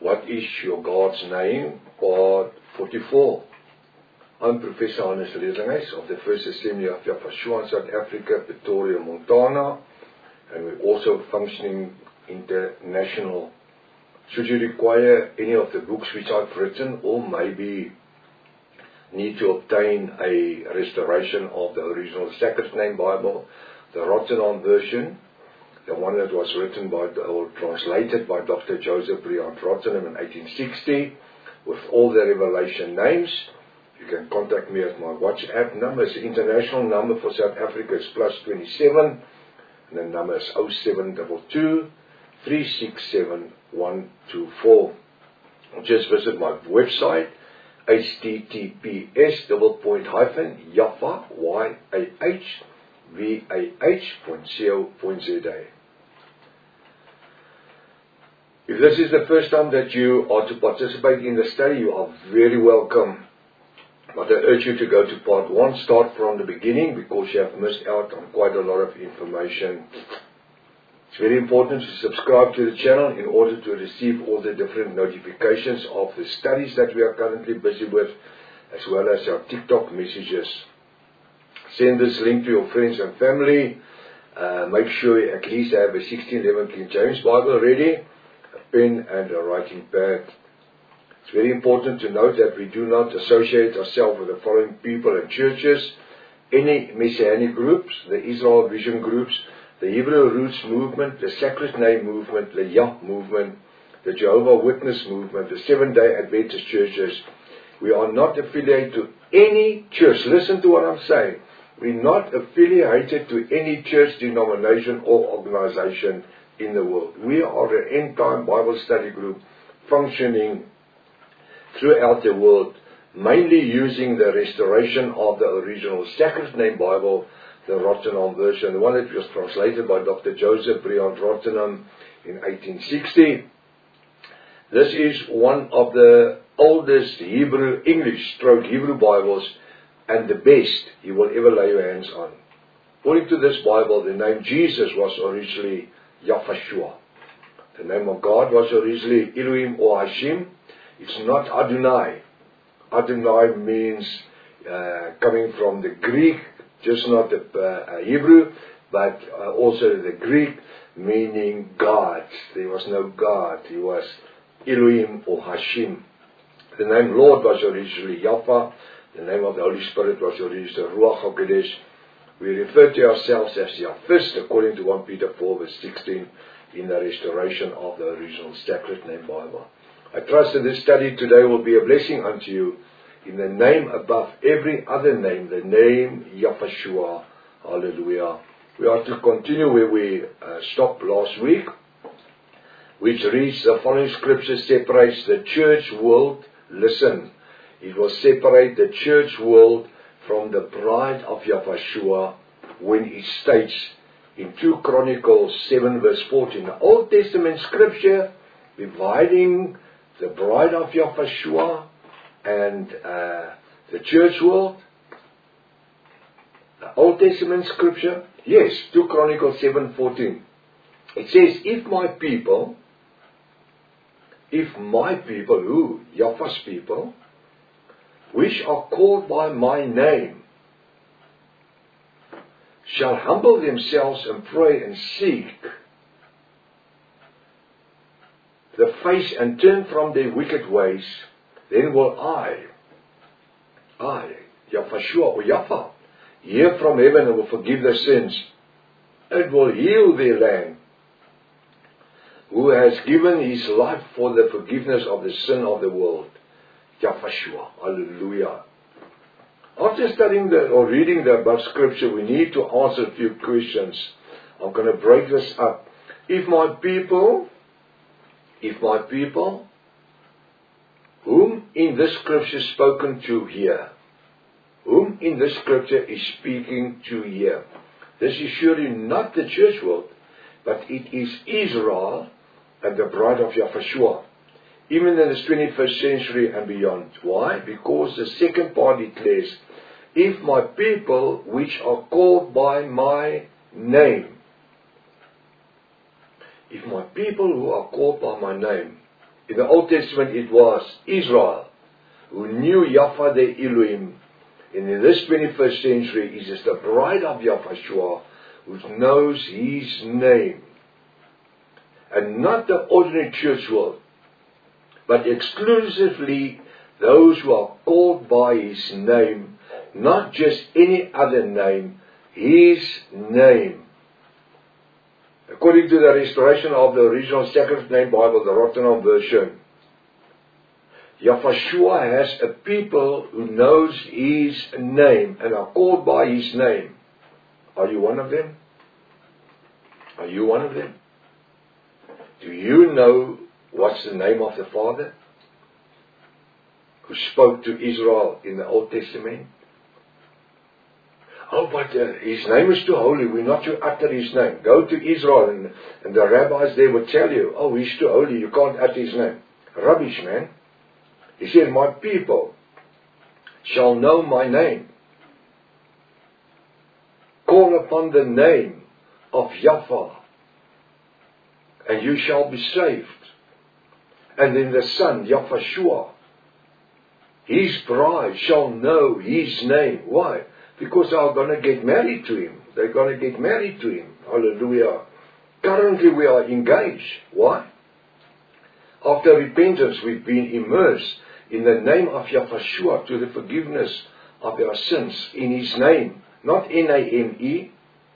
What is your God's name? Part 44. I'm Professor Hannes Redinghuis of the First Assembly of Yafashua in South Africa, Pretoria, Montana, and we're also functioning international. Should you require any of the books which I've written, or maybe need to obtain a restoration of the original Sacred Name Bible, the Rotterdam version, the one that was written by or translated by Dr. Joseph Briand Rotterdam in 1860, with all the revelation names, you can contact me at my WhatsApp number. It's the international number for South Africa is +27, and the number is 0722 367 124. Just visit my website, https://yafah.co.za. If this is the first time that you are to participate in the study, you are very welcome. But I urge you to go to part 1, start from the beginning, because you have missed out on quite a lot of information. It's very important to subscribe to the channel in order to receive all the different notifications of the studies that we are currently busy with, as well as our TikTok messages. Send this link to your friends and family. Make sure you at least have a 1611 King James Bible ready, a pen and a writing pad. It's very important to note that we do not associate ourselves with the following people and churches: any Messianic groups, the Israel Vision groups, the Hebrew Roots movement, the Sacred Name movement, the Yah movement, the Jehovah Witness movement, the Seventh-day Adventist churches. We are not affiliated to any church. Listen to what I'm saying. We're not affiliated to any church, denomination, or organization in the world. We are an end-time Bible study group functioning throughout the world, mainly using the restoration of the original Sacred Name Bible, the Rotterdam version, the one that was translated by Dr. Joseph Briand Rotterdam in 1860. This is one of the oldest English/Hebrew Bibles, and the best you will ever lay your hands on. According to this Bible, the name Jesus was originally Yafashua. The name of God was originally Elohim or Hashem. It's not Adonai. Adonai means, coming from the Greek, just not the Hebrew, but also the Greek, meaning God. There was no God. He was Elohim or Hashem. The name Lord was originally Yahweh. The name of the Holy Spirit was originally Ruach HaKodesh. We refer to ourselves as Yahwist, according to 1 Peter 4 verse 16, in the restoration of the original Sacred Name Bible. I trust that this study today will be a blessing unto you, in the name above every other name, the name Yafashua. Hallelujah. We are to continue where we stopped last week, which reads: the following scripture separates the church world. Listen, it will separate the church world from the bride of Yafashua when it states in 2 Chronicles 7 verse 14, the Old Testament scripture dividing the bride of Yafashua and the church world. The Old Testament scripture, yes, 2 Chronicles 7:14. It says, if my people, who? Yahweh's people, which are called by my name, shall humble themselves and pray and seek the face and turn from their wicked ways, then will I, Yafashua or Yafah, hear from heaven and will forgive their sins. It will heal their land, who has given his life for the forgiveness of the sin of the world. Yafashua. Hallelujah. After studying or reading the above scripture, we need to answer a few questions. I'm going to break this up. If my people, whom in this scripture is spoken to here, whom in this scripture is speaking to here. This is surely not the church world, but it is Israel and the bride of Yafashua, even in this 21st century and beyond. Why? Because the second part declares, if my people which are called by my name, if my people who are called by my name, In the Old Testament it was Israel who knew Yahweh their Elohim. And in this 21st century it is the bride of Yahushua who knows His name. And not the ordinary church world, but exclusively those who are called by His name, not just any other name, His name. According to the restoration of the original Sacred Name Bible, the Rotterdam version, Yahushua has a people who knows His name and are called by His name. Are you one of them? Are you one of them? Do you know what's the name of the Father who spoke to Israel in the Old Testament? Oh, but His name is too holy. We're not to utter His name. Go to Israel and the rabbis there will tell you, oh, He's too holy. You can't utter His name. Rubbish, man. He said, my people shall know my name. Call upon the name of Yahweh, and you shall be saved. And then the Son, Yahushua, His bride shall know His name. Why? Because they are going to get married to Him. They're going to get married to Him. Hallelujah. Currently we are engaged. Why? After repentance we've been immersed in the name of Yahushua to the forgiveness of our sins. In His name. Not N-A-M-E.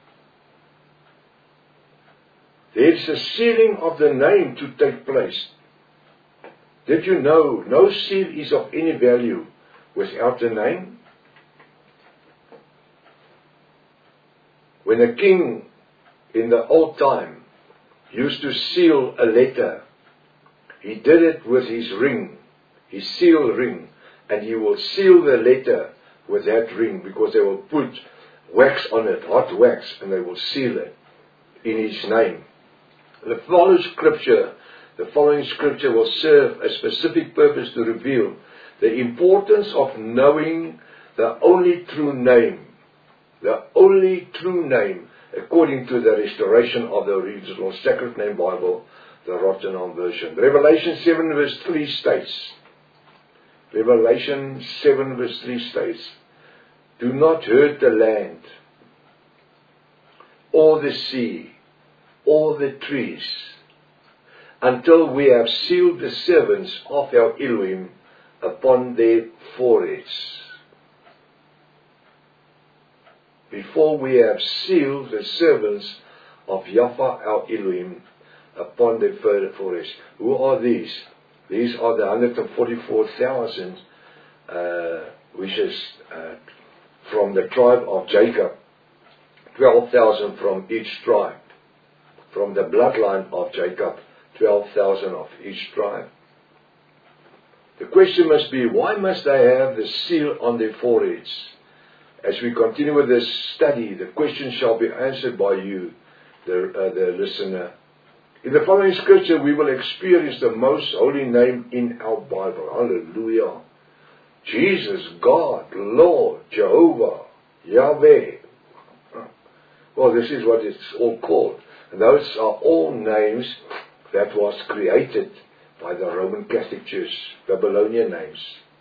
There's a sealing of the name to take place. Did you know no seal is of any value without the name? When a king in the old time used to seal a letter, he did it with his ring, his seal ring, and he will seal the letter with that ring because they will put wax on it, hot wax, and they will seal it in His name. The following scripture will serve a specific purpose to reveal the importance of knowing the only true name. The only true name, according to the restoration of the original Sacred Name Bible, the Rotterdam version. Revelation 7 verse 3 states, Revelation 7 verse 3 states, do not hurt the land, or the sea, or the trees, until we have sealed the servants of our Elohim upon their foreheads. Before we have sealed the servants of Yahweh our Elohim upon their foreheads. Who are these? These are the 144,000, which is from the tribe of Jacob. 12,000 from each tribe. From the bloodline of Jacob, 12,000 of each tribe. The question must be, why must they have the seal on their foreheads? As we continue with this study, the question shall be answered by you, the listener. In the following scripture, we will experience the most holy name in our Bible. Hallelujah. Jesus, God, Lord, Jehovah, Yahweh. Well, this is what it's all called. And those are all names that was created by the Roman Catholic Church, Babylonian names.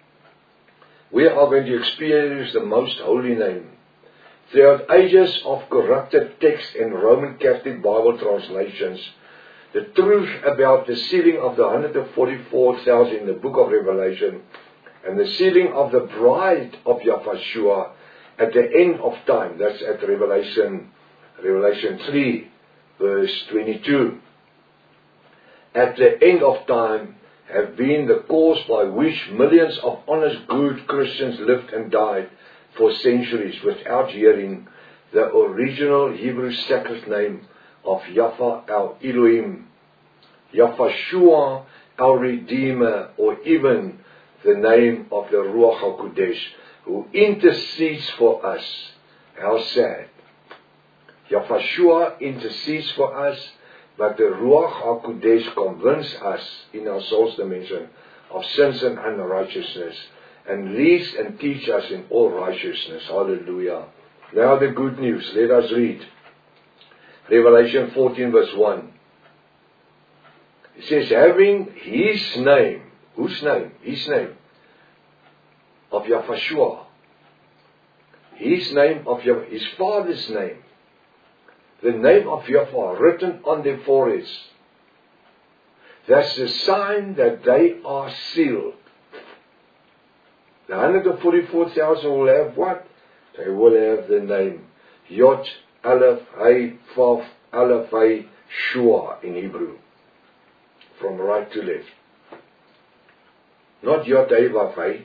We are going to experience the most holy name. Throughout ages of corrupted texts and Roman Catholic Bible translations, the truth about the sealing of the 144,000 in the book of Revelation and the sealing of the bride of Yahushua at the end of time, that's at Revelation 3, verse 22. At the end of time, have been the cause by which millions of honest, good Christians lived and died for centuries without hearing the original Hebrew sacred name of Yahweh our Elohim, Yahushua our Redeemer, or even the name of the Ruach HaKodesh, who intercedes for us. How sad. Yahushua intercedes for us, but the Ruach HaKodesh convinces us in our soul's dimension of sins and unrighteousness and leads and teaches us in all righteousness. Hallelujah. Now the good news. Let us read. Revelation 14 verse 1. It says, having his name. Whose name? His name. Of Yahushua. His name of his father's name. The name of Yahuwah written on their foreheads. That's the sign that they are sealed. The 144,000 will have what? They will have the name Yod, Aleph, Hey, Vav, Aleph, Hey, Shua in Hebrew. From right to left. Not Yod, Hey, Vav, Hey.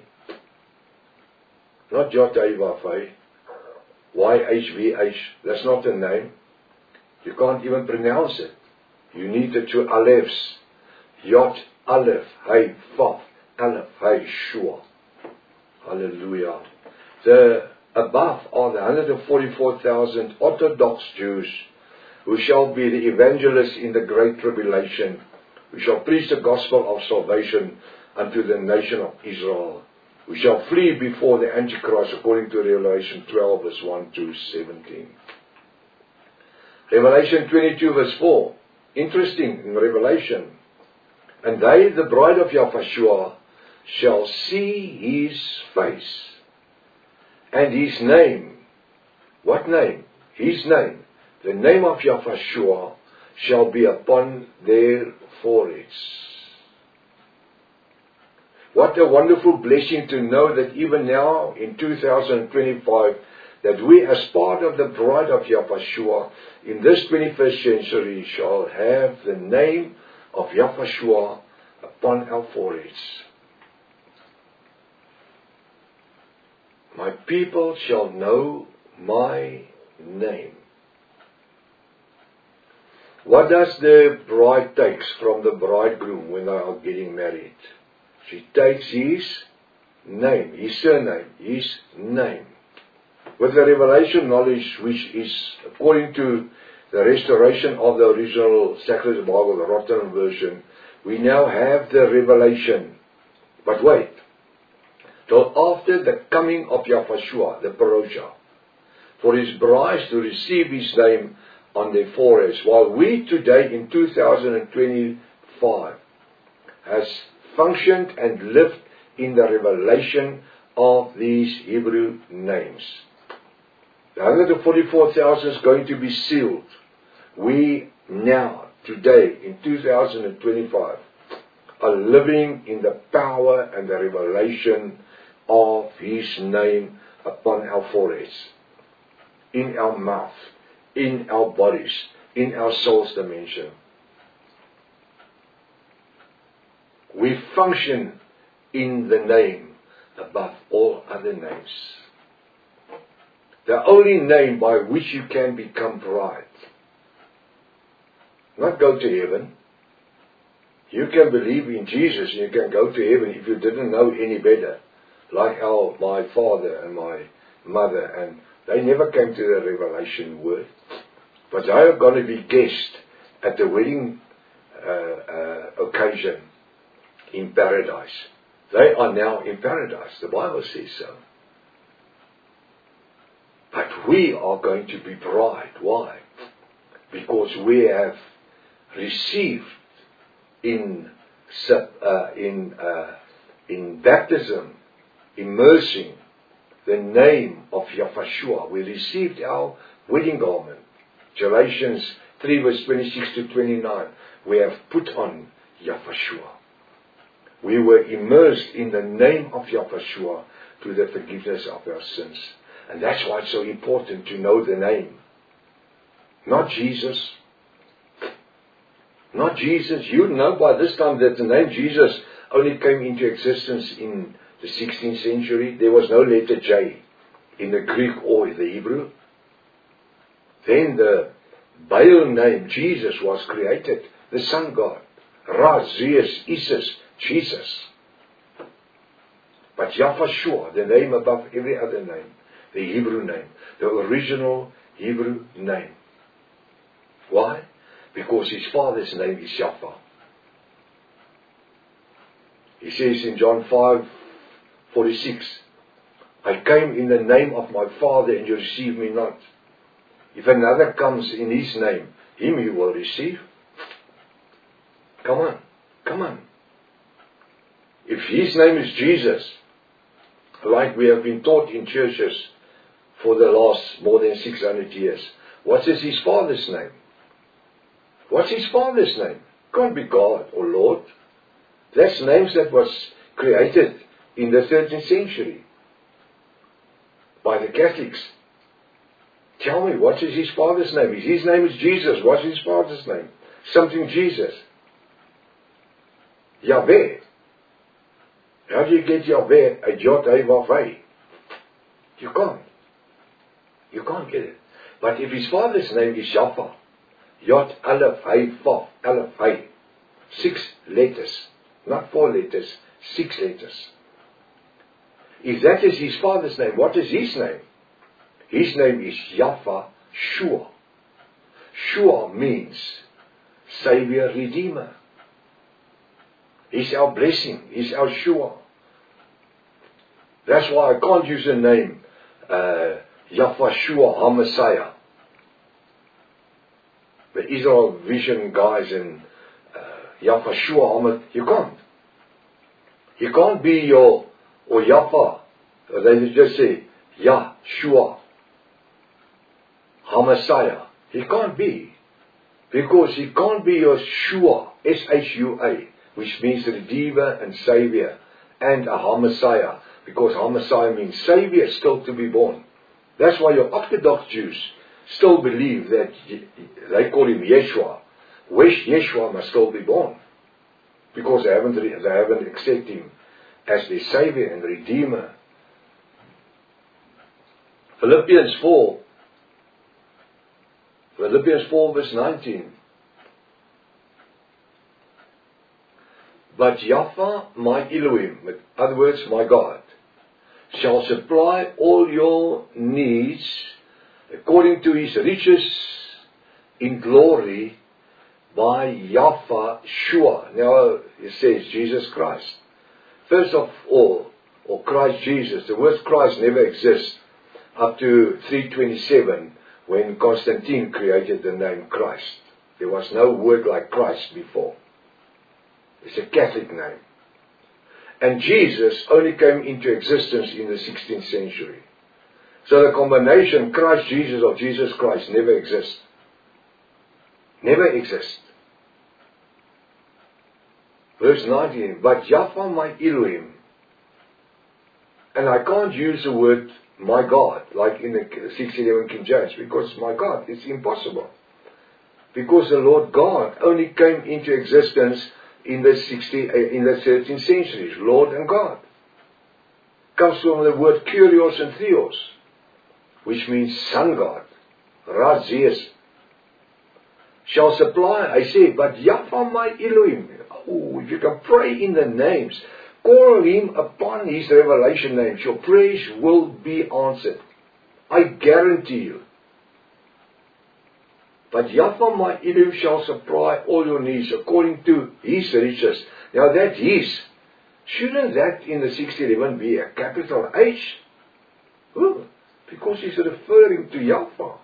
Not Yod, Hey, Vav, Hey. YHVH. That's not the name. You can't even pronounce it. You need the two Alephs. Yod, Aleph, Hey, Vav, Aleph, Hey, Shua. Hallelujah. The above are the 144,000 Orthodox Jews who shall be the evangelists in the great tribulation, who shall preach the gospel of salvation unto the nation of Israel, who shall flee before the Antichrist, according to Revelation 12, verse 1 to 17. Revelation 22, verse 4. Interesting in Revelation. And they, the bride of Yahushua, shall see his face. And his name. What name? His name. The name of Yahushua shall be upon their foreheads. What a wonderful blessing to know that even now in 2025 that we as part of the bride of Yahushua in this 21st century shall have the name of Yahushua upon our foreheads. My people shall know my name. What does the bride takes from the bridegroom when they are getting married? She takes his name, his surname, his name. With the revelation knowledge which is according to the restoration of the original Sacred Bible, the Rotterdam version, we now have the revelation. But wait. Till after the coming of Yahushua, the Parosha, for his brides to receive his name on their foreheads, while we today in 2025 has functioned and lived in the revelation of these Hebrew names. The 144,000 is going to be sealed. We now, today in 2025, are living in the power and the revelation of his name upon our foreheads, in our mouth, in our bodies, in our soul's dimension. We function in the name above all other names. The only name by which you can become bride. Not go to heaven. You can believe in Jesus and you can go to heaven if you didn't know any better. Like how my father and my mother, and they never came to the revelation word. But they are going to be guests at the wedding occasion in paradise. They are now in paradise. The Bible says so. But we are going to be bride. Why? Because we have received in baptism, immersing the name of Yahushua. We received our wedding garment. Galatians 3 verse 26 to 29. We have put on Yahushua. We were immersed in the name of Yahushua to the forgiveness of our sins. And that's why it's so important to know the name. Not Jesus. Not Jesus. You know by this time that the name Jesus only came into existence in the 16th century. There was no letter J in the Greek or in the Hebrew. Then the Baal name Jesus was created. The sun god. Ra, Zeus, Isis, Jesus. But Yahushua, the name above every other name. The Hebrew name. The original Hebrew name. Why? Because his father's name is Yahweh. He says in John 5:46, I came in the name of my Father and you receive me not. If another comes in his name, him you will receive. Come on. Come on. If His name is Jesus, like we have been taught in churches for the last more than 600 years, what is His Father's name? What's His Father's name? Can't be God or Lord. That's names that was created in the 13th century by the Catholics. Tell me, what is His Father's name? His name is Jesus. What's His Father's name? Something Jesus. Yahweh. How do you get Yahweh a Yod-Heh-Vav-Heh? You can't. You can't get it. But if His Father's name is Yahweh, Yod-Aleph-Heh-Vav, Aleph-Heh, 6 letters, not 4 letters, 6 letters. If that is His Father's name, what is His name? His name is Yahweh Shua. Shua means Savior, Redeemer. He's our blessing. He's our Shua. That's why I can't use the name Yahweh Shua HaMessiah. The Israel Vision guys and Yahweh Shua HaMessiah. You can't. He can't be your, or Yahweh. They just say Yahshua HaMessiah. He can't be. Because he can't be your Shua, S-H-U-A, which means Redeemer and Savior, and a HaMessiah. Because HaMessiah means Savior still to be born. That's why your Orthodox Jews still believe that they call him Yeshua. Yeshua must still be born. Because they haven't accepted him as their Savior and Redeemer. Philippians 4 verse 19. But Yahweh, my Elohim, in other words, my God, shall supply all your needs according to His riches in glory by Yahweh Shua. Now it says Jesus Christ. First of all, or Christ Jesus. The word Christ never exists up to 327 when Constantine created the name Christ. There was no word like Christ before. It's a Catholic name. And Jesus only came into existence in the 16th century. So the combination Christ Jesus or Jesus Christ never exists. Never exists. Verse 19, but Yahweh my Elohim. And I can't use the word my God, like in the 611 King James, because my God, it's impossible. Because the Lord God only came into existence in the 13th centuries, Lord and God. Comes from the word Kyrios and Theos, which means Son God, Razias. Shall supply, I say, but Yahweh my Elohim. Oh, if you can pray in the names, call Him upon His revelation names, your prayers will be answered. I guarantee you. But Yahweh my Elohim shall supply all your needs according to His riches. Now that His, shouldn't that in the 611 be a capital H? Oh, because He's referring to Yahweh.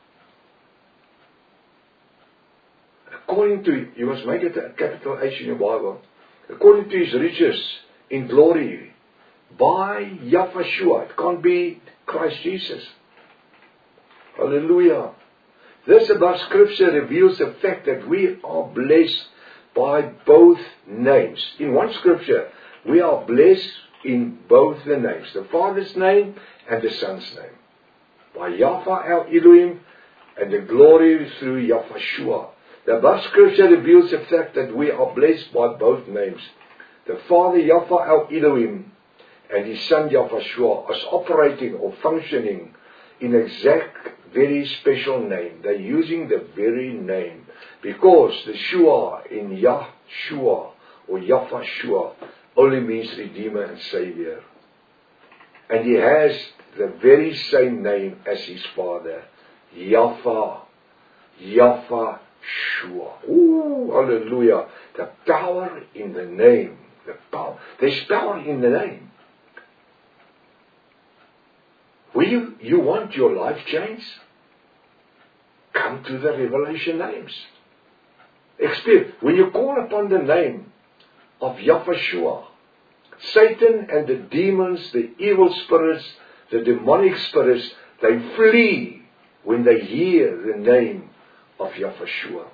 According to, you must make it a capital H in your Bible. According to His riches in glory by Yahweh Shua. It can't be Christ Jesus. Hallelujah. This above scripture reveals the fact that we are blessed by both names. In one scripture, we are blessed in both the names. The Father's name and the Son's name. By Yahweh our Elohim and the glory through Yahweh Shua. The above scripture reveals the fact that we are blessed by both names. The Father Yahweh our Elohim and His Son Yahweh Shua as operating or functioning in exact, very special name. They're using the very name because the Shua in Yahshua or Yahweh Shua only means Redeemer and Savior. And He has the very same name as His Father, Yahweh Shua. Oh, hallelujah. The power in the name. The power. There's power in the name. Will you want your life changed? Come to the revelation names. Experience. When you call upon the name of Yahushua. Satan and the demons, the evil spirits, the demonic spirits, they flee when they hear the name of Yahushua.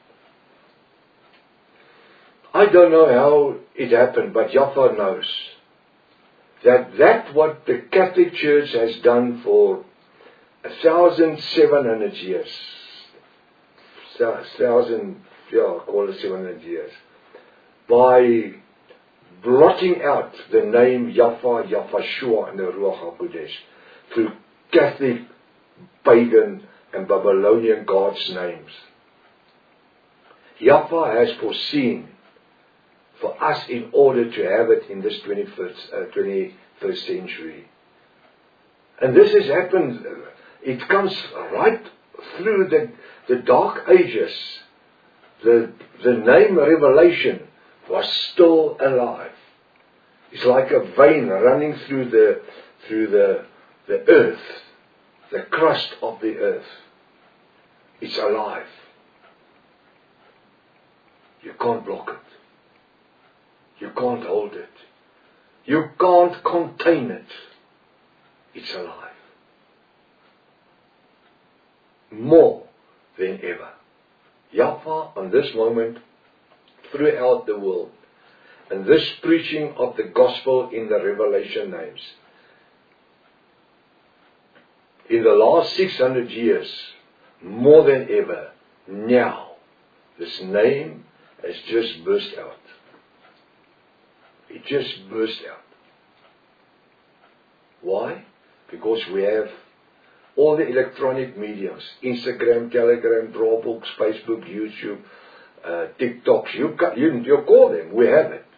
I don't know how it happened, but Yahweh knows that what the Catholic Church has done for 1,700 years, call it 700 years, by blotting out the name Yahweh, Yahushua and the Ruach HaKodesh through Catholic, pagan and Babylonian gods' names. Yahweh has foreseen for us in order to have it in this 21st century. And this has happened, it comes right through the dark ages. The name Revelation was still alive. It's like a vein running through the earth, the crust of the earth. It's alive. You can't block it. You can't hold it. You can't contain it. It's alive. More than ever. Yahweh on this moment throughout the world. And this preaching of the gospel in the Revelation names. In the last 600 years, more than ever, now, this name has just burst out. It just burst out. Why? Because we have all the electronic mediums, Instagram, Telegram, Dropbox, Facebook, YouTube, TikToks, you call them, we have it.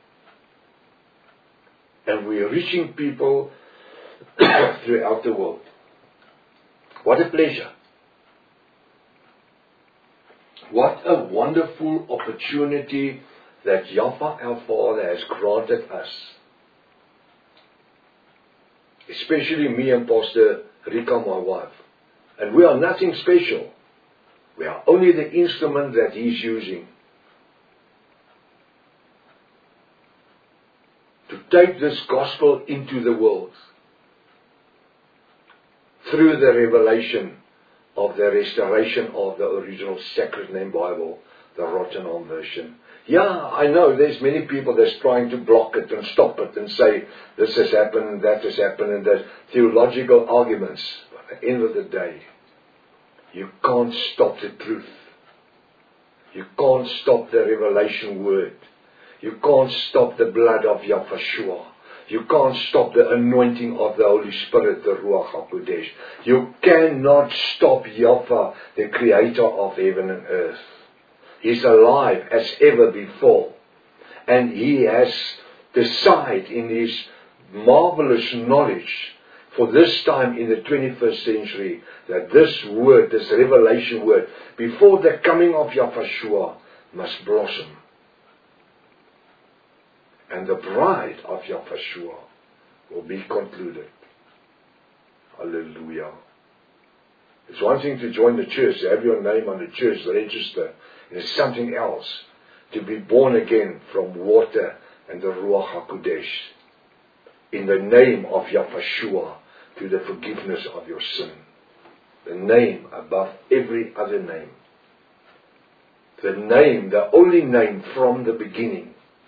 And we are reaching people throughout the world. What a pleasure. What a wonderful opportunity that Yahweh our Father has granted us. Especially me and Pastor Rika, my wife. And we are nothing special. We are only the instrument that He's using to take this gospel into the world through the revelation of the restoration of the original Sacred Name Bible, the Rottenham version. Yeah, I know there's many people that's trying to block it and stop it and say this has happened, that has happened, and there's theological arguments. But at the end of the day, you can't stop the truth. You can't stop the revelation word. You can't stop the blood of Yahushua. You can't stop the anointing of the Holy Spirit, the Ruach HaKodesh. You cannot stop Yahweh, the Creator of heaven and earth. He's alive as ever before. And He has decided in His marvelous knowledge for this time in the 21st century that this word, this revelation word, before the coming of Yahushua, must blossom. And the bride of Yahushua will be concluded. Hallelujah. It's one thing to join the church, to have your name on the church register. And it's something else to be born again from water and the Ruach HaKodesh. In the name of Yahushua, to the forgiveness of your sin. The name above every other name. The name, the only name from the beginning.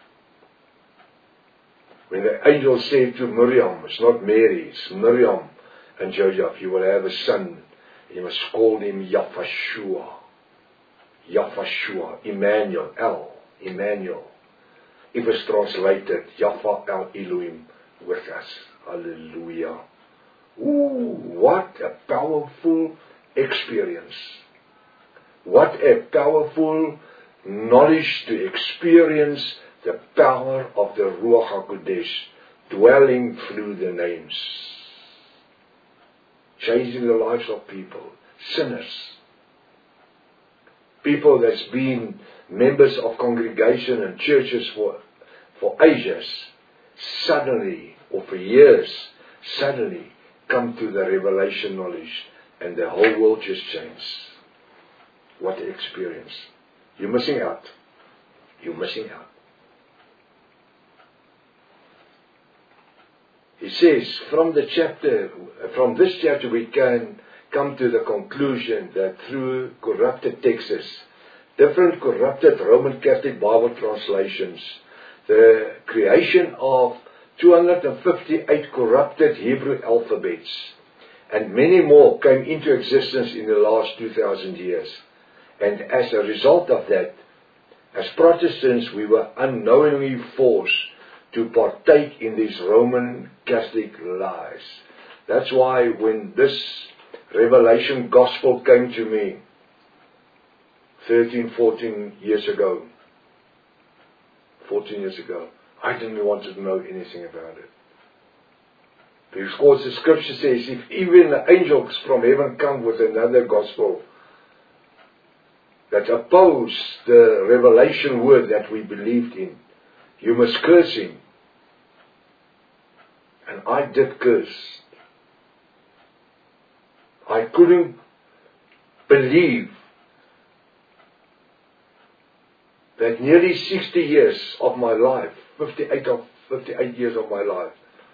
When the angel said to Miriam, it's not Mary, it's Miriam and Joseph, you will have a son. You must call him Yahushua. Yahushua, Emmanuel, Emmanuel. If it's translated, Yahweh El Elohim with us. Hallelujah. Ooh, what a powerful experience. What a powerful knowledge to experience the power of the Ruach HaKodesh dwelling through the names. Changing the lives of people, sinners. People that's been members of congregation and churches for ages, suddenly, or for years, suddenly come to the revelation knowledge and the whole world just changed. What an experience. You're missing out. You're missing out. He says, from this chapter we can come to the conclusion that through corrupted texts, different corrupted Roman Catholic Bible translations, the creation of 258 corrupted Hebrew alphabets, and many more came into existence in the last 2,000 years. And as a result of that, as Protestants, we were unknowingly forced to partake in these Roman Catholic lies. That's why when this Revelation gospel came to me 14 years ago, I didn't want to know anything about it. Because the scripture says, if even the angels from heaven come with another gospel that oppose the revelation word that we believed in, you must curse him. And I did curse. I couldn't believe that nearly 60 years of my life, 58 years of my life,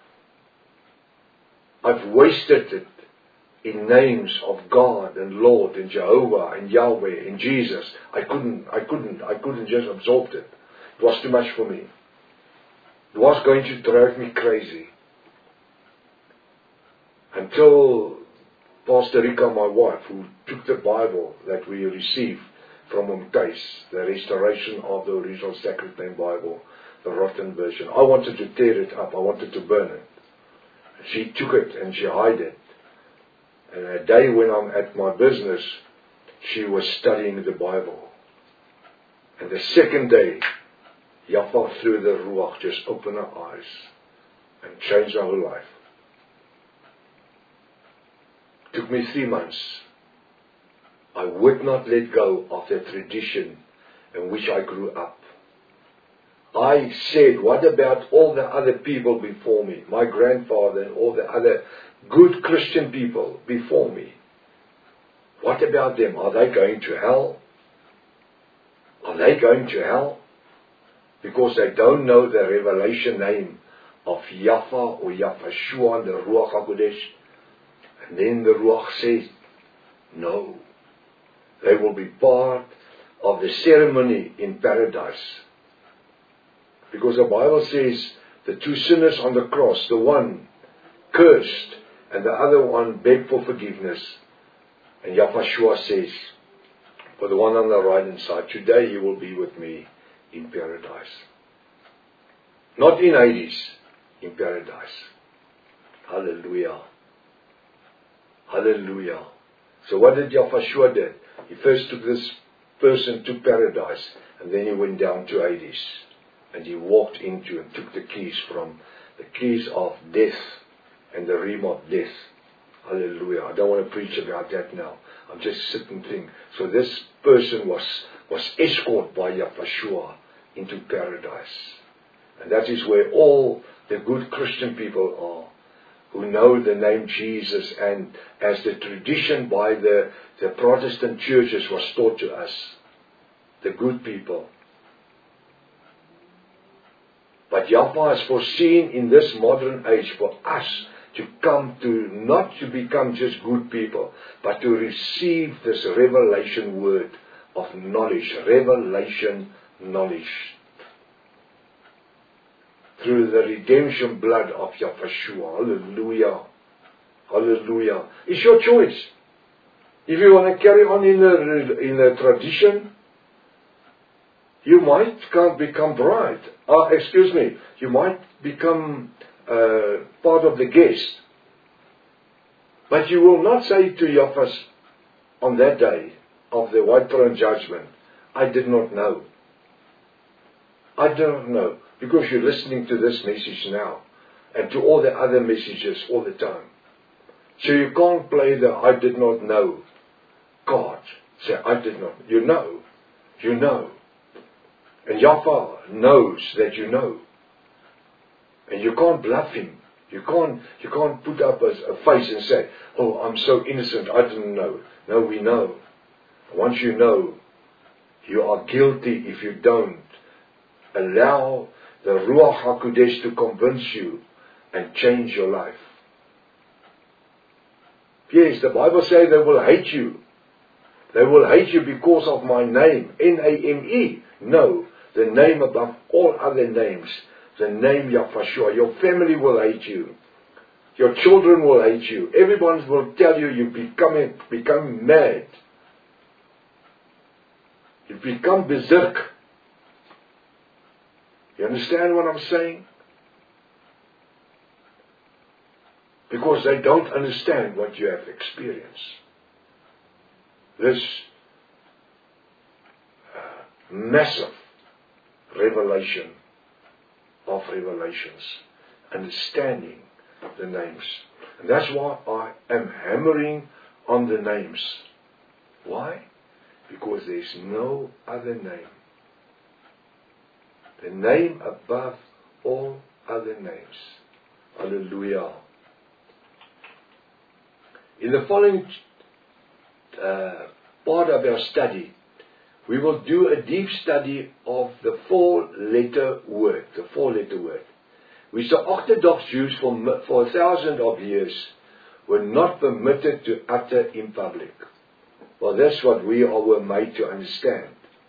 I've wasted it in names of God and Lord and Jehovah and Yahweh and Jesus. I couldn't just absorb it. It was too much for me. It was going to drive me crazy. Until Pastor Rika, my wife, who took the Bible that we received from Umtais, the restoration of the original Sacred Name Bible, the rotten version. I wanted to tear it up. I wanted to burn it. She took it and she hid it. And a day when I'm at my business, she was studying the Bible. And the second day, Yafa through the Ruach just opened her eyes and changed her whole life. It took me 3 months. I would not let go of the tradition in which I grew up. I said, what about all the other people before me? My grandfather and all the other good Christian people before me. What about them? Are they going to hell? Are they going to hell? Because they don't know the revelation name of Yafa or Yafashua, the Ruach HaKodesh. And then the Ruach says, no. They will be part of the ceremony in paradise. Because the Bible says the two sinners on the cross, the one cursed and the other one begged for forgiveness. And Yahshua says, for the one on the right hand side, today you will be with me in paradise. Not in Hades, in paradise. Hallelujah. Hallelujah. So what did Yahshua do? He first took this person to paradise, and then he went down to Hades. And he walked into and took the keys of death and the realm of death. Hallelujah. I don't want to preach about that now. I'm just sitting thinking. So this person was escorted by Yahshua into paradise. And that is where all the good Christian people are, who know the name Jesus, and as the tradition by the Protestant churches was taught to us, the good people. But Yahweh has foreseen in this modern age for us to come to, not to become just good people, but to receive this revelation word of knowledge, revelation knowledge. Through the redemption blood of Yahshua. Hallelujah. Hallelujah. It's your choice. If you want to carry on in the tradition, you might can't become bride. You might become part of the guest. But you will not say to Yahweh on that day of the white throne judgment, I did not know. I don't know. Because you're listening to this message now, and to all the other messages all the time. So you can't play the I did not know God. Say, I did not. You know. You know. And Yahweh knows that you know. And you can't bluff him. You can't put up a face and say, oh, I'm so innocent, I didn't know. No, we know. Once you know, you are guilty if you don't allow the Ruach HaKodesh to convince you and change your life. Yes, the Bible says they will hate you. They will hate you because of my name, N-A-M-E. No, the name above all other names, the name Yahshua. Your family will hate you. Your children will hate you. Everyone will tell you you become mad. You become berserk. You understand what I'm saying? Because they don't understand what you have experienced. This massive revelation of revelations, understanding the names. And that's why I am hammering on the names. Why? Because there's no other name. The name above all other names. Hallelujah. In the following part of our study, we will do a deep study of the four-letter word. The four-letter word. Which the Orthodox Jews for thousands of years were not permitted to utter in public. Well, that's what we all were made to understand.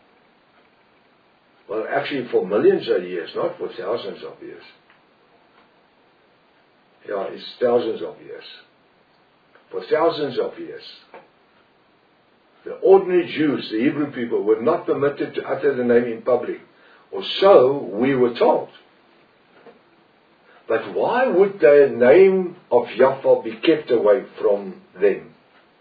Well, actually for millions of years, not for thousands of years. Yeah, it's thousands of years. For thousands of years. The ordinary Jews, the Hebrew people, were not permitted to utter the name in public. Or so we were told. But why would the name of Yahweh be kept away from them?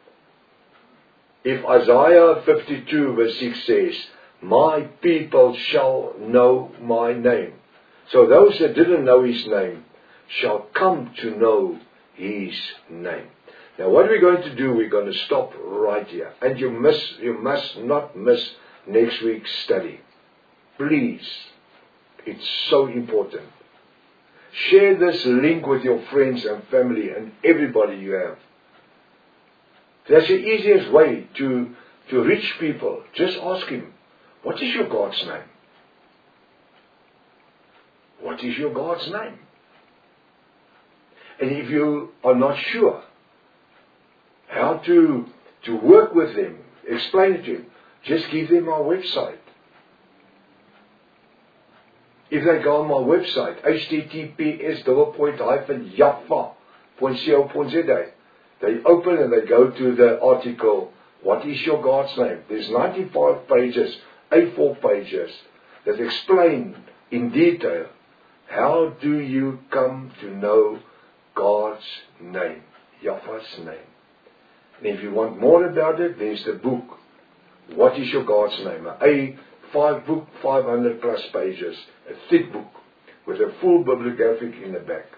If Isaiah 52 verse 6 says, my people shall know my name. So those that didn't know his name shall come to know his name. Now what we're going to do, we're going to stop right here. And you must not miss next week's study. Please. It's so important. Share this link with your friends and family and everybody you have. That's the easiest way to reach people. Just ask him, what is your God's name? What is your God's name? And if you are not sure how to work with them, explain it to them, just give them our website. If they go on my website, https://yahweh.co.za, they open and they go to the article, what is your God's name? There's 95 pages, A4 pages, that explain in detail, how do you come to know God's name, Yahweh's name. And if you want more about it, there's the book, What is Your God's Name? A 5 book, 500 plus pages, a thick book with a full bibliographic in the back.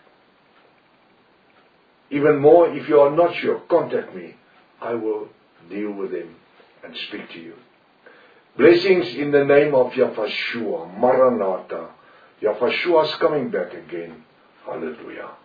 Even more, if you are not sure, contact me. I will deal with them and speak to you. Blessings in the name of Yahshua, Maranatha. Yahshua is coming back again. Hallelujah.